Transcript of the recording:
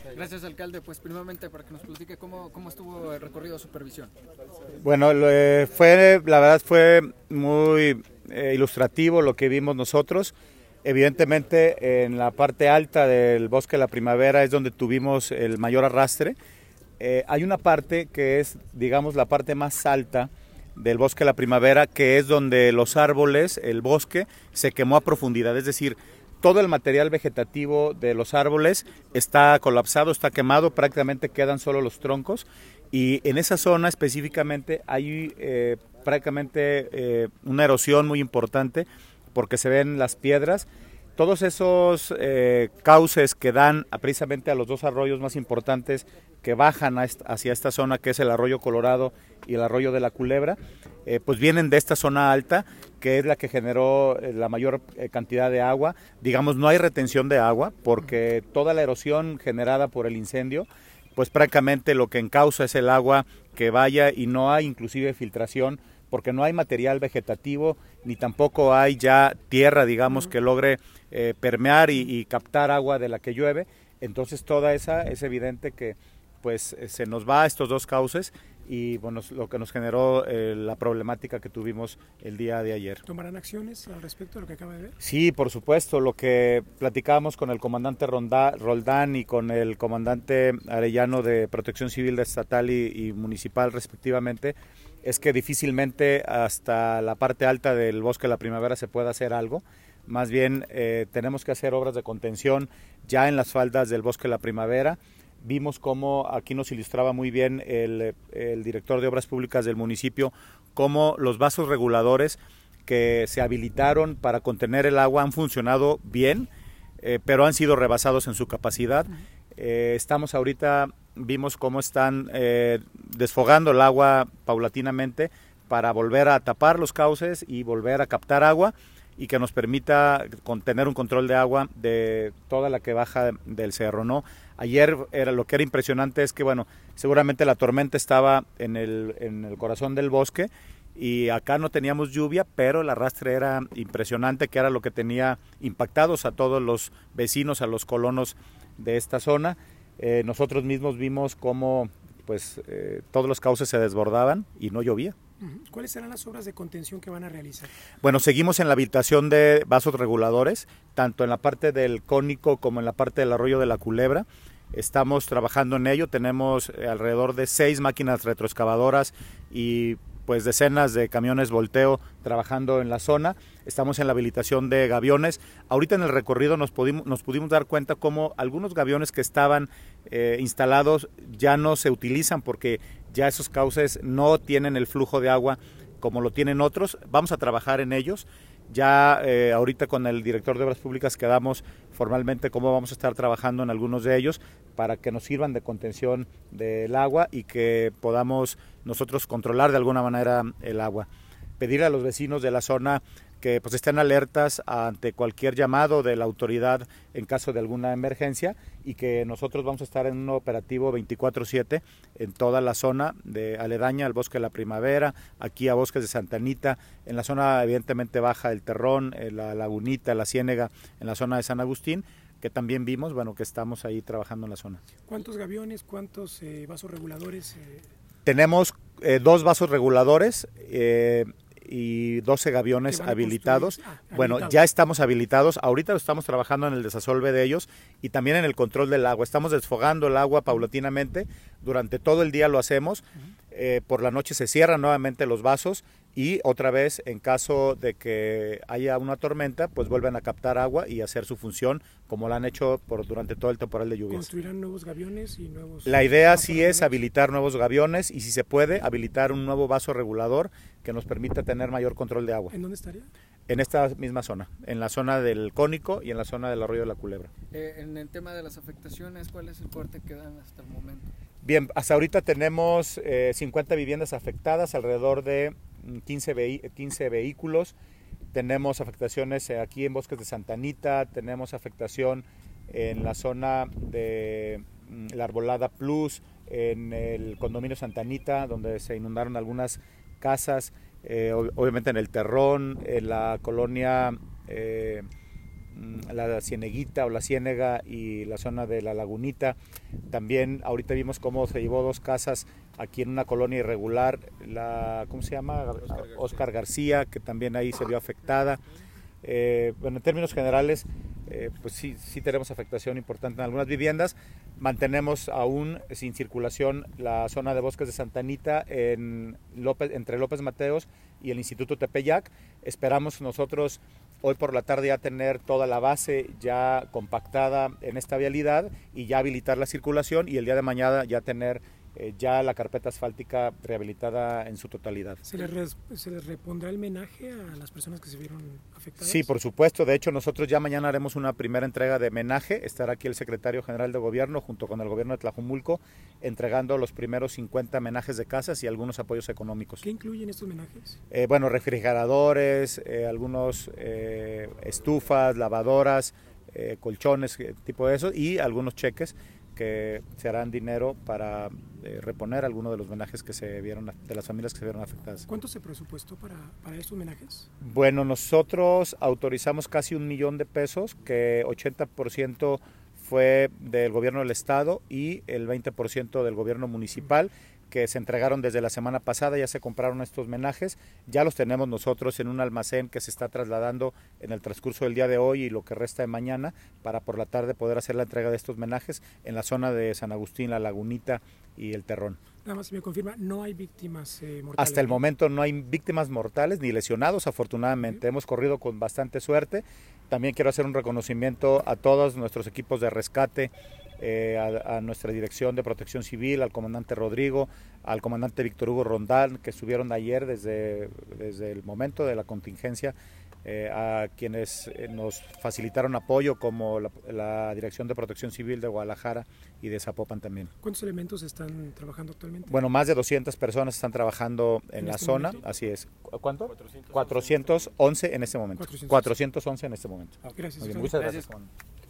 Gracias, alcalde. Pues primeramente para que nos platique cómo estuvo el recorrido de supervisión. Bueno, la verdad fue muy ilustrativo lo que vimos nosotros. Evidentemente en la parte alta del Bosque de la Primavera es donde tuvimos el mayor arrastre. Hay una parte que es, digamos, la parte más alta del Bosque de la Primavera, que es donde los árboles, el bosque, se quemó a profundidad, es decir, todo el material vegetativo de los árboles está colapsado, está quemado, prácticamente quedan solo los troncos, y en esa zona específicamente hay prácticamente una erosión muy importante porque se ven las piedras. Todos esos cauces que dan precisamente a los dos arroyos más importantes que bajan hacia esta zona, que es el arroyo Colorado y el arroyo de la Culebra, pues vienen de esta zona alta, que es la que generó la mayor cantidad de agua. Digamos, no hay retención de agua porque toda la erosión generada por el incendio, pues prácticamente lo que encausa es el agua que vaya, y no hay inclusive filtración porque no hay material vegetativo ni tampoco hay ya tierra, digamos, que logre permear y captar agua de la que llueve. Entonces toda esa es evidente que pues se nos va a estos dos cauces, y bueno, lo que nos generó la problemática que tuvimos el día de ayer. ¿Tomarán acciones al respecto de lo que acaba de ver? Sí, por supuesto. Lo que platicábamos con el comandante Roldán y con el comandante Arellano de Protección Civil Estatal y Municipal respectivamente, es que difícilmente hasta la parte alta del Bosque de la Primavera se pueda hacer algo. Más bien tenemos que hacer obras de contención ya en las faldas del Bosque de la Primavera. Vimos cómo aquí nos ilustraba muy bien el director de Obras Públicas del municipio, cómo los vasos reguladores que se habilitaron para contener el agua han funcionado bien, pero han sido rebasados en su capacidad. Estamos ahorita, vimos cómo están desfogando el agua paulatinamente para volver a tapar los cauces y volver a captar agua, y que nos permita tener un control de agua de toda la que baja del cerro, ¿no? Ayer lo que era impresionante es que, bueno, seguramente la tormenta estaba en el corazón del bosque, y acá no teníamos lluvia, pero el arrastre era impresionante, que era lo que tenía impactados a todos los vecinos, a los colonos de esta zona. Nosotros mismos vimos cómo pues todos los cauces se desbordaban y no llovía. ¿Cuáles serán las obras de contención que van a realizar? Bueno, seguimos en la habilitación de vasos reguladores, tanto en la parte del Cónico como en la parte del arroyo de la Culebra. Estamos trabajando en ello, tenemos alrededor de 6 máquinas retroexcavadoras y pues decenas de camiones volteo trabajando en la zona. Estamos en la habilitación de gaviones. Ahorita en el recorrido nos pudimos dar cuenta cómo algunos gaviones que estaban instalados ya no se utilizan porque ya esos cauces no tienen el flujo de agua como lo tienen otros. Vamos a trabajar en ellos. Ya ahorita con el director de Obras Públicas quedamos formalmente cómo vamos a estar trabajando en algunos de ellos para que nos sirvan de contención del agua y que podamos nosotros controlar de alguna manera el agua. Pedir a los vecinos de la zona que pues estén alertas ante cualquier llamado de la autoridad en caso de alguna emergencia, y que nosotros vamos a estar en un operativo 24/7 en toda la zona de aledaña al Bosque de la Primavera, aquí a Bosques de Santa Anita, en la zona evidentemente baja El Terrón, la Lagunita, la Ciénega, en la zona de San Agustín, que también vimos, bueno, que estamos ahí trabajando en la zona. ¿Cuántos gaviones, cuántos vasos reguladores? Tenemos 2 vasos reguladores y 12 gaviones habilitados. Bueno, ya estamos habilitados, ahorita estamos trabajando en el desasolve de ellos y también en el control del agua. Estamos desfogando el agua paulatinamente, durante todo el día lo hacemos, por la noche se cierran nuevamente los vasos y otra vez en caso de que haya una tormenta, pues vuelven a captar agua y hacer su función como lo han hecho durante todo el temporal de lluvias. ¿Construirán nuevos gaviones y nuevos? La idea sí es habilitar nuevos gaviones y, si se puede, habilitar un nuevo vaso regulador que nos permita tener mayor control de agua. ¿En dónde estaría? En esta misma zona, en la zona del Cónico y en la zona del arroyo de la Culebra. En el tema de las afectaciones, ¿cuál es el corte que dan hasta el momento? Bien, hasta ahorita tenemos 50 viviendas afectadas, alrededor de 15 vehículos. Tenemos afectaciones aquí en Bosques de Santa Anita, tenemos afectación en la zona de la Arbolada Plus, en el condominio Santa Anita, donde se inundaron algunas casas, obviamente en El Terrón, en la colonia la Cieneguita o la Ciénega y la zona de la Lagunita. También ahorita vimos cómo se llevó 2 casas aquí en una colonia irregular, ¿cómo se llama? Óscar García, que también ahí se vio afectada. Bueno, en términos generales, pues sí tenemos afectación importante en algunas viviendas. Mantenemos aún sin circulación la zona de Bosques de Santa Anita entre López Mateos y el Instituto Tepeyac. Esperamos nosotros hoy por la tarde ya tener toda la base ya compactada en esta vialidad y ya habilitar la circulación, y el día de mañana ya tener ya la carpeta asfáltica rehabilitada en su totalidad. ¿Se les repondrá el menaje a las personas que se vieron afectadas? Sí, por supuesto. De hecho, nosotros ya mañana haremos una primera entrega de menaje. Estará aquí el secretario general de gobierno junto con el gobierno de Tlajumulco entregando los primeros 50 menajes de casas y algunos apoyos económicos. ¿Qué incluyen estos menajes? Bueno, refrigeradores, algunos estufas, lavadoras, colchones, tipo de eso, y algunos cheques que se harán dinero para reponer algunos de los menajes que se vieron, de las familias que se vieron afectadas. ¿Cuánto se presupuestó para estos menajes? Bueno, nosotros autorizamos casi $1 millón, que 80% fue del gobierno del estado y el 20% del gobierno municipal, que se entregaron desde la semana pasada. Ya se compraron estos menajes, ya los tenemos nosotros en un almacén que se está trasladando en el transcurso del día de hoy y lo que resta de mañana, para por la tarde poder hacer la entrega de estos menajes en la zona de San Agustín, La Lagunita y El Terrón. Nada más, si me confirma, no hay víctimas mortales. Hasta el momento no hay víctimas mortales ni lesionados, afortunadamente. Hemos corrido con bastante suerte. También quiero hacer un reconocimiento a todos nuestros equipos de rescate, a nuestra dirección de protección civil, al comandante Rodrigo, al comandante Víctor Hugo Rondán, que estuvieron ayer desde el momento de la contingencia, a quienes nos facilitaron apoyo, como la Dirección de Protección Civil de Guadalajara y de Zapopan también. ¿Cuántos elementos están trabajando actualmente? Bueno, más de 200 personas están trabajando en la zona, momento. Así es. ¿Cuánto? 411 en este momento. 411 en este momento. Gracias. Muchas gracias.